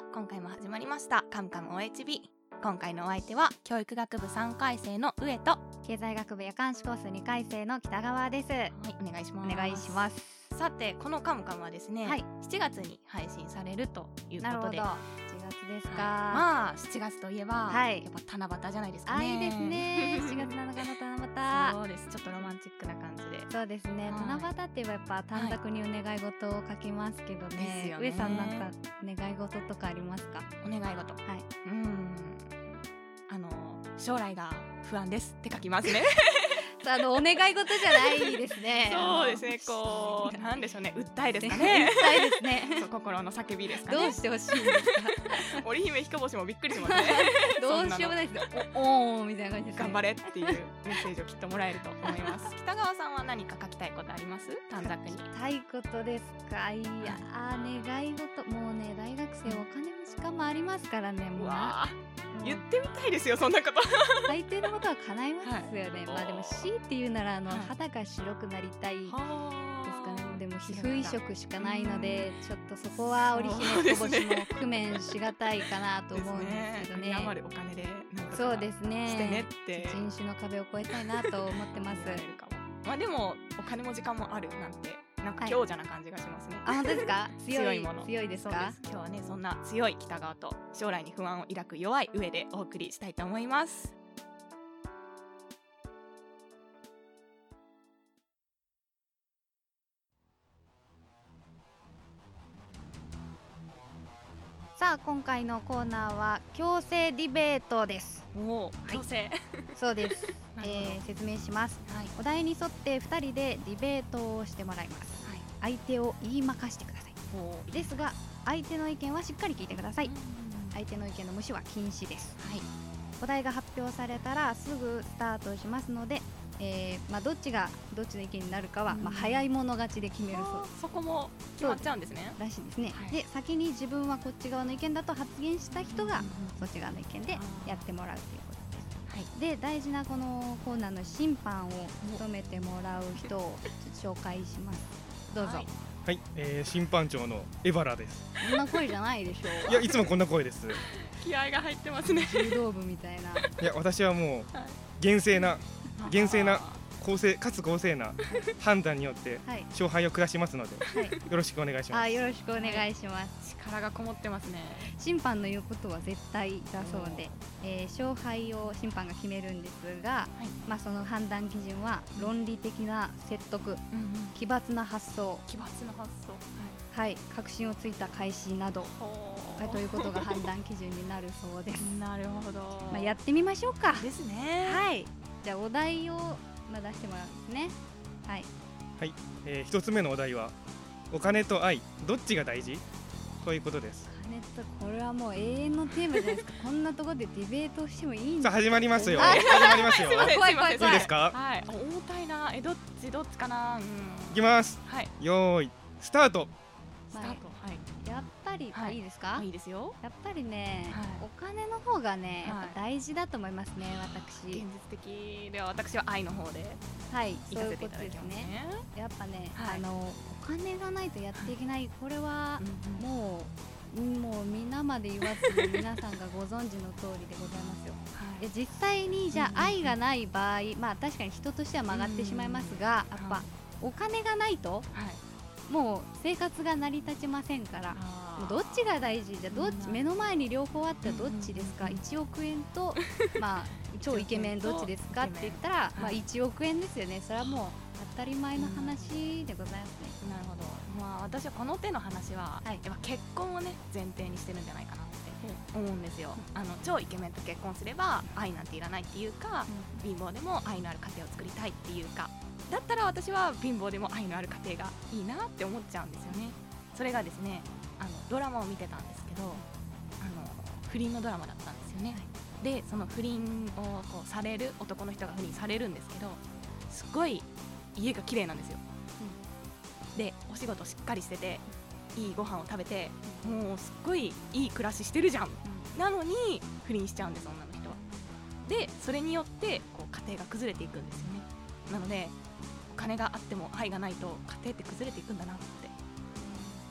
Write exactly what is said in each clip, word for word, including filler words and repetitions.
は。今回も始まりましたカムカム オーエイチビー。 今回のお相手は教育学部さんかい生の上と経済学部夜間士コースにかい生の北川です。はい、 お願いします。 お願いします。 さてこのカムカムはですね、はい、しちがつに配信されるということで。 なるほど、しちがつですか。 まあしちがつといえば、はい、やっぱ七夕じゃないですかね。 あ、いいですね。しちがつなのかの七夕。 そうです、ちょっとロマンチックな感じで。 そうですね、はい、七夕って言えばやっぱ短冊にお願い事を書きますけどね、はい、ね。上さんなんか願い事とかありますか？ お願い事、はい、うーんあの将来が不安ですって書きますね。 あのお願い事じゃないですね。 そうですね、こうなんでしょうね、訴えですかね。 訴えですね。 そう、心の叫びですかね。 どうしてほしいんですか？ 織姫彦星もびっくりしますね。 どうしようもないです。おおーみたいな感じです、ね。 頑張れっていうメッセージをきっともらえると思います。北川さんは何か書きたいことあります？短冊に。 書きたいことですか？いやー、願い事、もうね、大学生お金もしかもありますからね。もうわ言ってみたいですよ、そんなこと。 大抵のことは叶いますよね。はい、まあでも強いて言うならあの、はい、肌が白くなりたいですかね。でも皮膚移植しかないので、ちょっとそこは織姫小星も工面しがたいかなと思うんですけどね。 ね、余るお金でなんかそうですね、 してねって人種の壁を越えたいなと思ってます。 まあでもお金も時間もあるなんてなんか強者な感じがしますね。 はい、あ、本当ですか？強い、 強いもの。 強いですか？ 今日はね、そんな強い北川と将来に不安を抱く弱い上でお送りしたいと思います。 さあ今回のコーナーは強制ディベートです。 おー、強制、はい、 そうです、えー、説明します、はい、お題に沿ってふたりでディベートをしてもらいます、はい、相手を言いまかしてください。ですが相手の意見はしっかり聞いてください。相手の意見の無視は禁止です、はい、お題が発表されたらすぐスタートしますので、えーまあ、どっちがどっちの意見になるかは、まあ、早い者勝ちで決めるそう。 そこも決まっちゃうんですね。 らしいですね、はい、で先に自分はこっち側の意見だと発言した人がそっち側の意見でやってもらうということです、はい、で大事なこのコーナーの審判を務めてもらう人を紹介します。どうぞ。 はいはい、えー、審判長のエバラです。 こんな声じゃないでしょう。 いや、いつもこんな声です。 気合が入ってますね。 柔道部みたいな。 いや、私はもう厳正な厳正な公正かつ公正な判断によって勝敗を下しますので、はい、よろしくお願いします。 あ、よろしくお願いします。 力がこもってますね。 審判の言うことは絶対だそうで、えー、勝敗を審判が決めるんですが、はい、まあ、その判断基準は論理的な説得、うんうん、奇抜な発想、 奇抜な発想、 はい、はい、確信をついた開始などということが判断基準になるそうです。 なるほど、 まあ、やってみましょうか。 ですね。 はい、じゃあお題をまあ出してもらうんですね。はい、 はい、えー、一つ目のお題はお金と愛どっちが大事ということです。 お金と、これはもう永遠のテーマじゃないですか。こんなところでディベートしてもいいんですか？ さあ始まりますよ。始まりますよ。 怖い怖い怖い。 いいですか？ はい、重たいな。え、どっちどっちかな。うん、いきます。 はい、 よーいスタート。 スタート。はい、 やっぱり、はい、いいですか？ いいですよ。 やっぱりね、はい、お金の方がね、やっぱ大事だと思いますね、私。 現実的では私は愛の方で、はい、行かせていただきますね。 やっぱね、はい、あのお金がないとやっていけない、これはもう、うんうん、もう皆まで言わずに皆さんがご存知の通りでございますよ。はい、で実際にじゃあ愛がない場合、まあ確かに人としては曲がってしまいますが、やっぱお金がないと、はい、もう生活が成り立ちませんから、もうどっちが大事じゃ、どっち、目の前に両方あったらどっちですか？いちおくえんとまあ超イケメンどっちですかって言ったら、まあいちおくえんですよね。それはもう当たり前の話でございますね。 なるほど。まあ私はこの手の話は、はい、やっぱ結婚をね前提にしてるんじゃないかなって思うんですよ。あの超イケメンと結婚すれば愛なんていらないっていうか、うん、貧乏でも愛のある家庭を作りたいっていうか、だったら私は貧乏でも愛のある家庭がいいなって思っちゃうんですよね。それがですね、あのドラマを見てたんですけど、あの不倫のドラマだったんですよね。でその不倫をこうされる男の人が不倫されるんですけど、すごい家が綺麗なんですよ、うん、でお仕事しっかりしてていいご飯を食べて、もうすっごいいい暮らししてるじゃん、うん、なのに不倫しちゃうんです、女の人は。でそれによってこう家庭が崩れていくんですよね。なのでお金があっても愛がないと家庭って崩れていくんだなって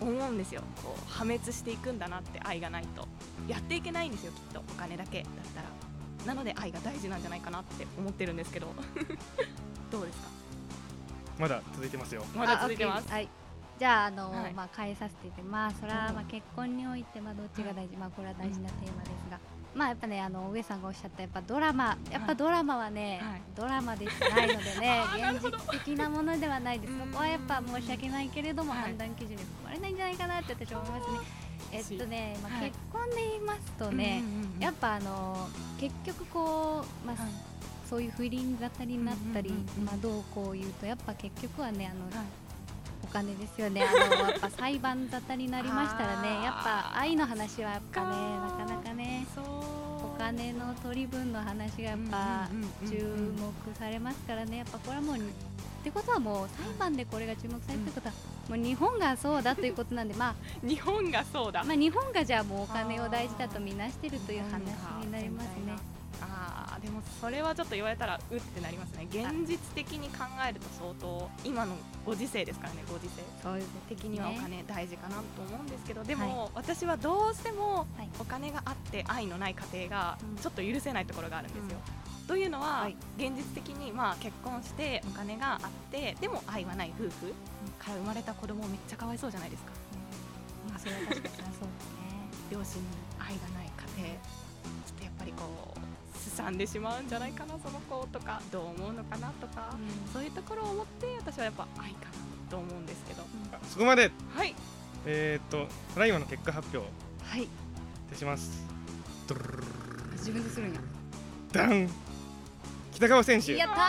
思うんですよ。こう破滅していくんだなって、愛がないとやっていけないんですよ、きっとお金だけだったら。なので愛が大事なんじゃないかなって思ってるんですけどどうですか？ まだ続いてますよ。 まだ続いてます。 はい、じゃあ、あのーはい、まあ変えさせていて、まあそれはまあ結婚においてまあどっちが大事、まあこれは大事なテーマですが、まあやっぱね、あの上さんがおっしゃったやっぱドラマ、やっぱドラマはね、はい、ドラマでしかないのでね現実的なものではないです。そこはやっぱ申し訳ないけれども、判断基準に含まれないんじゃないかなって私は思いますね。えっとね、まあ、結婚で言いますとね、やっぱあの結局こう、まあ、そういう不倫沙汰になったり、まあどうこう言うとやっぱ結局はね、あの、お金ですよね。あのやっぱ裁判沙汰になりましたらね、やっぱ愛の話はやっぱね、なかなかね、お金の取り分の話がやっぱ注目されますからね。やっぱこれはもうってことはもう裁判でこれが注目されてることは、もう日本がそうだということなんで、まあ日本がそうだ、 まあ日本がじゃあもうお金を大事だとみなしてるという話になりますね。 あー、でもそれはちょっと言われたらうってなりますね。現実的に考えると相当今のご時世ですからね、ご時世そういう的にはお金大事かなと思うんですけど、でも、はい、私はどうしてもお金があって愛のない家庭がちょっと許せないところがあるんですよ、うん、というのは、はい、現実的にまあ結婚してお金があってでも愛はない夫婦から生まれた子供めっちゃかわいそうじゃないですか、 うん、まあそれは確かにそうですね。 両親に愛がない家庭、ちょっとやっぱりこうすさんでしまうんじゃないかな、その子とかどう思うのかなとか、うん、そういうところを思って私はやっぱ愛かなと思うんですけど、うん、 そこまで。 はい、 えー、っとただいまの結果発表はいいたします。 自分でするんや。 ダン、北川選手。 やったー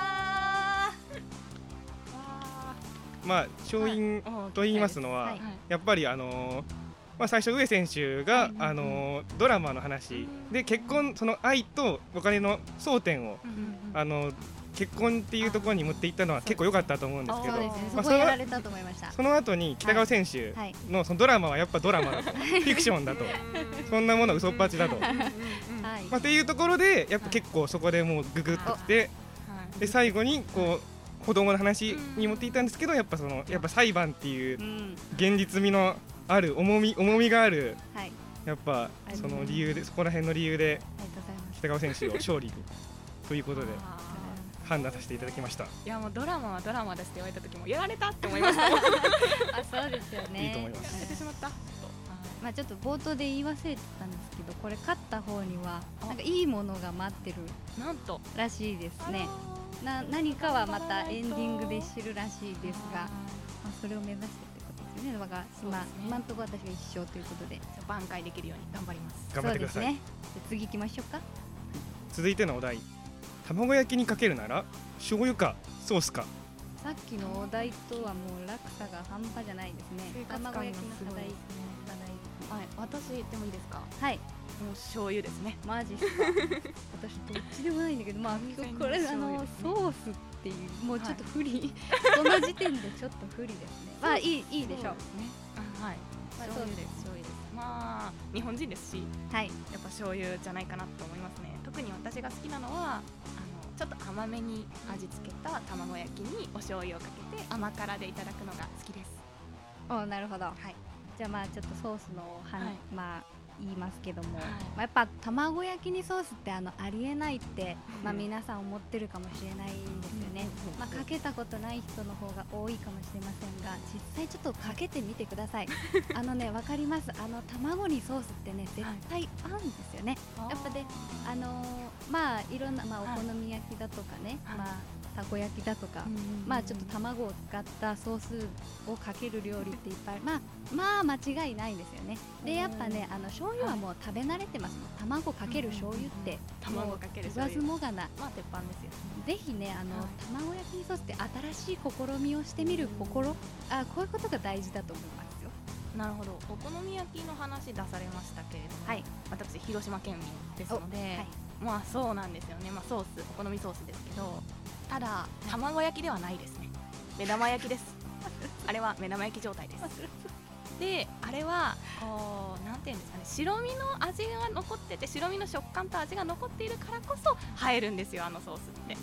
まあ勝因と言いますのは、はいはい、やっぱりあのーまあ、最初上選手が、はい、あのー、ドラマの話で結婚、その愛とお金の争点を、あのー、結婚っていうところに持っていったのは結構良かったと思うんですけど、その後に北川選手のそのドラマはやっぱドラマだと、フィクションだと、そんなもの嘘っぱちだと、まあ、っていうところでやっぱ結構そこでもうググッときて、で最後にこう子供の話に持っていったんですけど、やっぱそのやっぱ裁判っていう現実味のある重み重みがある、はい、やっぱその理由で、そこら辺の理由で北川選手を勝利ということで判断させていただきました。いやもうドラマはドラマですって言われた時もやられたって思いましたあ、 そうですよね。 いいと思います。 やられてしまった。 まあちょっと冒頭で言い忘れてたんですけど、これ勝った方にはなんかいいものが待ってるなんとらしいですね。な何かはまたエンディングで知るらしいですが、まあ、それを目指してね、だから今、今のところ私が一勝ということで挽回できるように頑張ります。 頑張ってください。 そうですね。次行きましょうか。 続いてのお題、卵焼きにかけるなら醤油かソースか。 さっきのお題とはもう落差が半端じゃないですね。卵焼きの課題、 はい、私でもいいですか。 はい、 もう醤油ですね。 マジっすか私どっちでもないんだけど、まあこれあのソースっていうもうちょっと不利、この時点でちょっと不利ですね。まあいいいいでしょう。 はい。醤油です。醤油です。まあ日本人ですし、はい、やっぱ醤油じゃないかなと思いますね。特に私が好きなのはあのちょっと甘めに味付けた卵焼きにお醤油をかけて甘辛でいただくのが好きです。 お、なるほど。はい。じゃあまあちょっとソースのは、はい、まあ言いますけども、はい、まあ、やっぱ卵焼きにソースってあのありえないって、まあ、皆さん思ってるかもしれないですよね、まあ、かけたことない人の方が多いかもしれませんが、実際ちょっとかけてみてくださいあのね、わかります。あの卵にソースってね絶対合うんですよね、はい、やっぱで、あのー、まあいろんな、まあ、お好み焼きだとかね、はい、まあたこ焼きだとか、まあちょっと卵を使ったソースをかける料理っていっぱい、まあまあ間違いないんですよね。でやっぱね、あの醤油はもう食べ慣れてます。卵かける醤油って卵かける言わずもがな、 まあ鉄板ですよ。 ぜひね、あの、はい、卵焼きにソースって新しい試みをしてみる心、あ、こういうことが大事だと思いますよ。 なるほど。お好み焼きの話出されましたけれども、はい、私広島県民ですので、はい、まあそうなんですよね。まあソース、お好みソースですけど、ただ卵焼きではないですね。目玉焼きですあれは目玉焼き状態ですで、あれはこうなんていうんですかね、白身の味が残ってて、白身の食感と味が残っているからこそ映えるんですよ、あのソースって。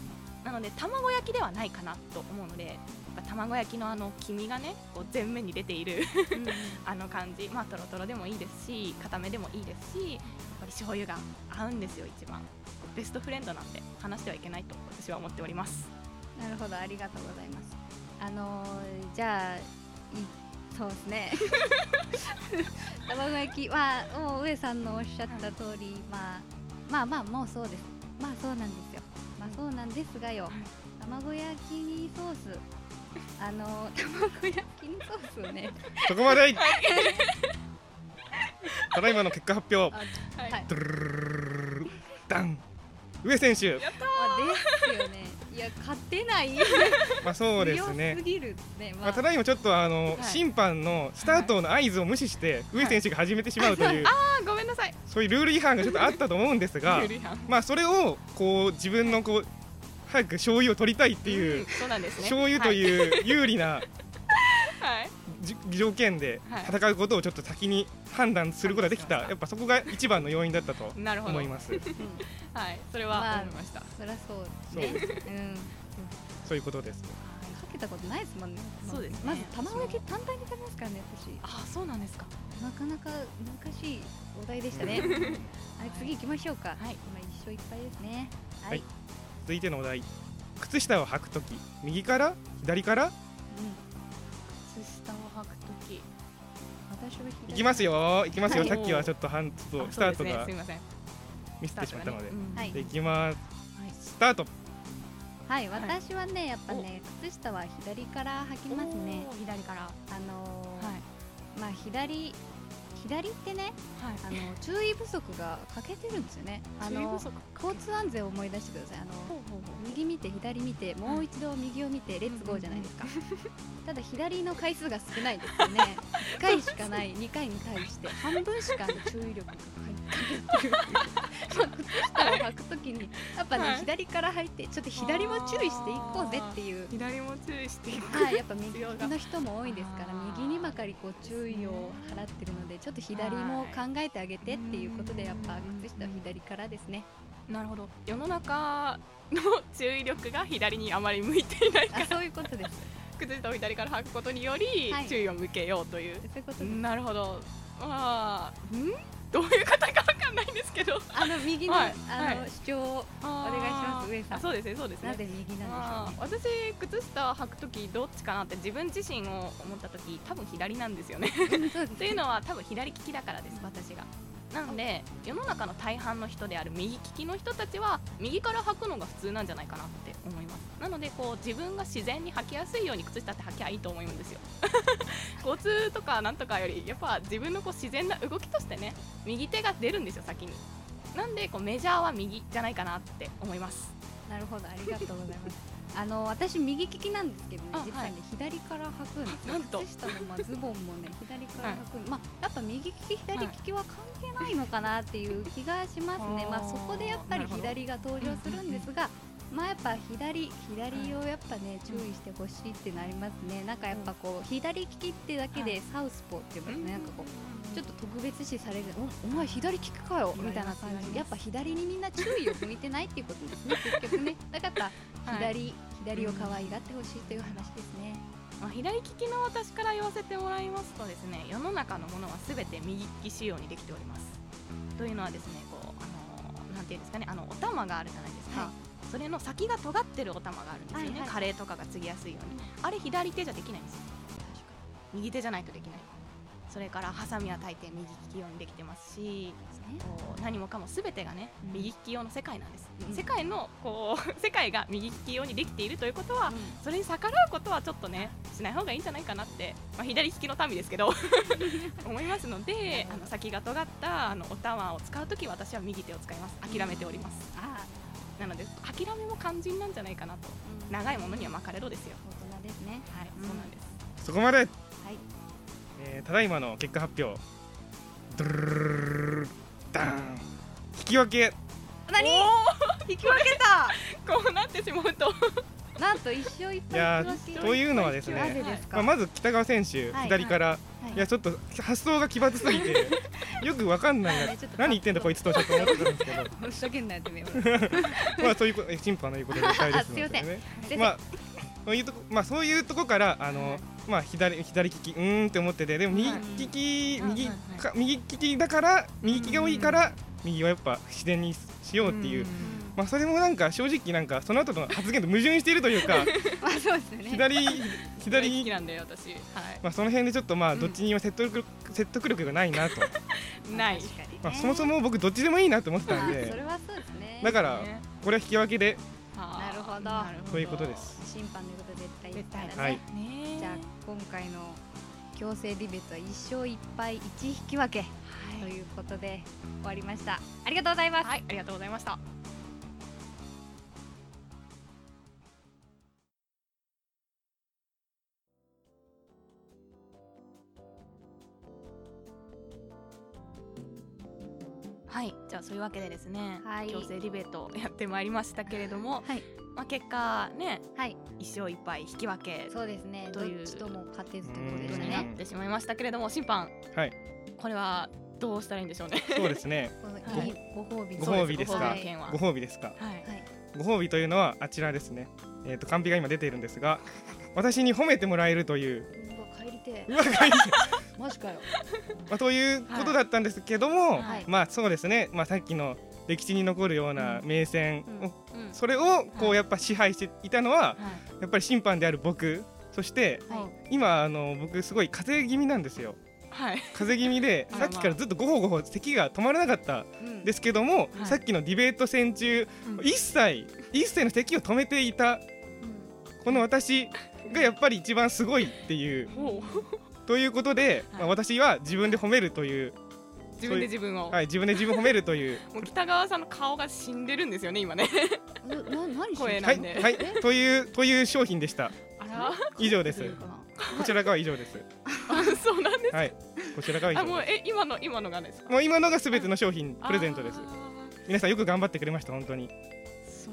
なので卵焼きではないかなと思うので、卵焼きのあの黄身がねこう前面に出ているあの感じ、まあトロトロでもいいですし固めでもいいですし、やっぱり醤油が合うんですよ。一番ベストフレンドなんで話してはいけないと私は思っております。 なるほど、ありがとうございます。あのー、じゃあいそうですね卵焼きはもう上さんのおっしゃった通り、まあ、まあまあもうそうです。まあそうなんですよ。まあそうなんですがよ、卵焼きにソースあのー、卵焼きにソースをねそこまでただいまの結果発表、 はい、 ドゥルルルルダン上選手。 やったー、 ですよね。いや勝てないまあそうですね。 強すぎるね。 まあ、ただいまちょっとあの、はい、審判のスタートの合図を無視して上選手が始めてしまうという、 はい、あーごめんなさい、 そういうルール違反がちょっとあったと思うんですがまあそれをこう自分のこう早く醤油を取りたいっていう、うん、 そうなんですね、 醤油という有利な、はい、条件で戦うことをちょっと先に判断することができた、やっぱそこが一番の要因だったと思います。 はい、それは思いました。 そりゃそうですね。うん、 そういうことです。 かけたことないですもんね。 そうですね。 まず卵焼き単体に食べますからね、私。 あ、そうなんですか。 なかなか難しいお題でしたね。はい、次行きましょうか。はい、今一勝一敗ですね。はい。 続いてのお題、靴下を履くとき右から左から、うん、 靴下を履くとき私は左。 いきますよ、いきますよ、はい、さっきはちょっと半ちょっとスタートが、 ね、すみません、 ミスってしまったので、ね、うん、でいきます、はい、スタート。 はい、私はねやっぱね靴下は左から履きますね。 左から、 あのーはい、まあ左左ってね、はい、あの注意不足が欠けてるんですよね。あの交通安全を思い出してください。あのほうほうほう、右見て左見てもう一度右を見てレッツゴーじゃないですか。ただ左の回数が少ないですよね。いっかいしかないにかいに対して半分しか注意力が欠けてる。靴下を履くときにやっぱね、はい、左から履いてちょっと左も注意していこうぜっていう。 左も注意していく、 はい、やっぱ右の人も多いですから右にばかりこう注意を払ってるのでちょっと左も考えてあげてっていうことでやっぱ靴下は左からですね。 なるほど、世の中の注意力が左にあまり向いていないからそういうことです。 靴下を左から履くことにより注意を向けようという、はい、そういうことです。なるほど。あー、んどういう方か分かんないんですけどあの右の、はい、あの、はい、主張をお願いします上さん。 そうですね、そうですね。 なぜ右なんでしょうね。 私靴下履くときどっちかなって自分自身を思ったとき多分左なんですよね。というのは多分左利きだからです、私が。なので世の中の大半の人である右利きの人たちは右から履くのが普通なんじゃないかなって思います。なのでこう自分が自然に履きやすいように靴下って履きゃいいと思うんですよ。交通とかなんとかよりやっぱ自分のこう自然な動きとしてね右手が出るんですよ先に。なんでこうメジャーは右じゃないかなって思います。 なるほど、ありがとうございます。あの私右利きなんですけどね、実はね、はい、左から履くんですよ。なんと靴下のまあズボンもね左から履く、はい、まあやっぱ右利き左利きは関係ないのかなっていう気がしますね。はい、まあそこでやっぱり左が登場するんですが、まあやっぱ左左をやっぱね注意してほしいってなりますね。なんかやっぱこう左利きってだけでサウスポーって言いますね。なんかこうちょっと特別視される、お, お前左利きかよみたいな感じで、やっぱ左にみんな注意を向いてないっていうことですね。結局ね、だから左、はい、左を可愛がってほしいという話ですね。 まあ、左利きの私から言わせてもらいますとですね、世の中のものはすべて右利き仕様にできております。というのはですね、こうあのなんていうんですかね、あのお玉があるじゃないですか。はい、それの先が尖ってるお玉があるんですよね。はいはい、カレーとかが継ぎやすいように、あれ左手じゃできないんですよ。右手じゃないとできない。それからハサミは大抵右利き用にできてますし、こう何もかも全てがね、うん、右利き用の世界なんです。うん、世界のこう世界が右利き用にできているということは、うん、それに逆らうことはちょっとねしない方がいいんじゃないかなって、まあ、左利きの民ですけど思いますので、あの先が尖ったあのお玉を使うとき私は右手を使います。諦めております。うん、あなので諦めも肝心なんじゃないかなと。うん、長いものには巻かれろですよ。 大人ですね。 はい、うん、そうなんです。 そこまで。 はい。 えー、ただいまの結果発表。ドゥルルルルダーン。引き分け。 何？引き分けた。 こうなってしまうとなんと一生いっぱい。 いやというのはですね、まあ、まず北川選手、はい、左から、はい、いやちょっと発想が奇抜すぎてよくわかんないな何言ってんだこいつとちょっと思ってたんですけどふざけんなよってねまあそういうこと審判の言うことで大ですのでねまあそういうとこまあそういうとこからあの、はい、まあ左左利きうーんって思っててでも右利き、はい、右か右利きだから右利きが多いから右はやっぱ自然にしようっていう。まあそれもなんか正直なんかその後の発言と矛盾しているというかまあそうですね左左好きなんだよ私、はい、 まあその辺でちょっとまあどっちにも説得力、うん、説得力がないなとないまあそもそも僕どっちでもいいなと思ってたんでそれはそうですねだからこれは引き分けでなるほどそういうことです審判の言うこと絶対ですからね、 はい、 じゃあ今回の強制ディベートはいっ勝いっ敗いち引き分け、はい、ということで終わりました。ありがとうございます。 はい、ありがとうございました。はい、じゃあそういうわけでですね、はい、強制ディベートやってまいりましたけれども、はい、まあ結果ね、はい、一勝一敗引き分けそうですねというどっちとも勝てずということですねなってしまいましたけれども審判、 はい、 これはどうしたらいいんでしょうね。 そうですねご褒美ご褒美ですかご褒美ですか、はい、ご褒美というのはあちらですね、えーとカンペが今出ているんですが私に褒めてもらえるという帰りてうわ帰りてマジかよまあということだったんですけども、はい、まあそうですね、まあ、さっきの歴史に残るような名戦、うんうん、それをこうやっぱ支配していたのは、はい、やっぱり審判である僕そして、はい、今あの僕すごい風邪気味なんですよ、はい、風邪気味でさっきからずっとゴホゴホ咳が止まらなかったんですけども、うん、さっきのディベート戦中、うん、一切一切の咳を止めていた、うん、この私がやっぱり一番すごいっていうということで、はい、まあ、私は自分で褒めるという自分で自分をはい自分で自分を褒めるというもう北川さんの顔が死んでるんですよね今ねな何声なんで、 はい、はい、というという商品でした。 あら以上です。こちら側は以上です。 あ、そうなんです。 はい、こちら側は以上です。 あ、もうえ今の今のがですか。 もう今のがすべての商品プレゼントです。皆さんよく頑張ってくれました本当に。 そう、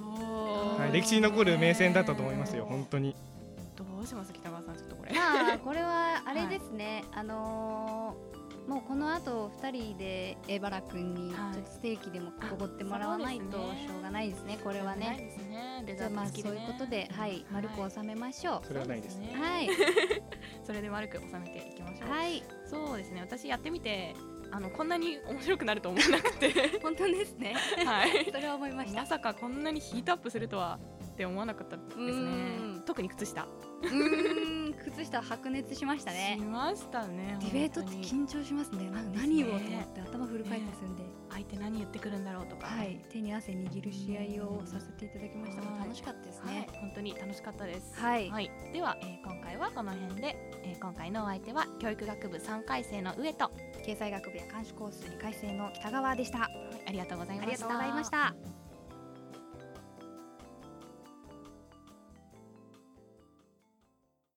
はい、歴史に残る名戦だったと思いますよ本当に。 どうします北川さんちょっとこれ。 まあこれはあれですね、はい、あのーもうこの後ふたりでエバラ君にちょっとステーキでもおごってもらわないとしょうがないですねこれはね。じゃあまあそういうことで、はい、丸く収めましょう。 それはないですね。 はい。 それで丸く収めていきましょう。 はい。 そうですね。私やってみてあのこんなに面白くなると思わなくて本当ですね。 はい。 それは思いました。 まさかこんなにヒートアップするとはって思わなかったですね。特に靴下。 うーん靴下白熱しましたね。 しましたね。 ディベートって緊張しますね。何をと思って頭フル回転するんで、 相手何言ってくるんだろうとか、 はい、手に汗握る試合をさせていただきましたが楽しかったですね。 本当に楽しかったです。 はい。 では今回はこの辺で、今回のお相手は教育学部さんかい生の上と経済学部や監視コースにかい生の北川でした。 ありがとうございました。 ありがとうございました。